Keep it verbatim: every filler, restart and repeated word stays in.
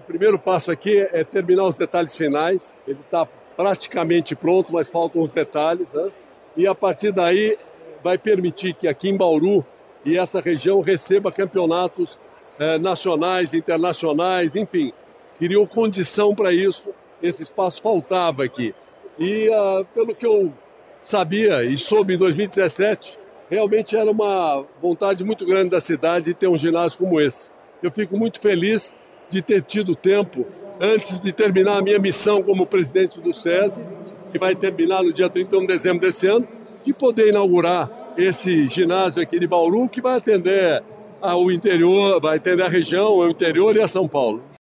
primeiro passo aqui é terminar os detalhes finais. Ele está praticamente pronto, mas faltam os detalhes, né? E a partir daí vai permitir que aqui em Bauru e essa região receba campeonatos eh, nacionais, internacionais, enfim. Criou condição para isso, esse espaço faltava aqui. E uh, pelo que eu sabia e soube em dois mil e dezessete, realmente era uma vontade muito grande da cidade de ter um ginásio como esse. Eu fico muito feliz de ter tido tempo, antes de terminar a minha missão como presidente do SESI, que vai terminar no dia trinta e um de dezembro desse ano, de poder inaugurar esse ginásio aqui de Bauru, que vai atender ao interior, vai atender a região, ao interior e a São Paulo.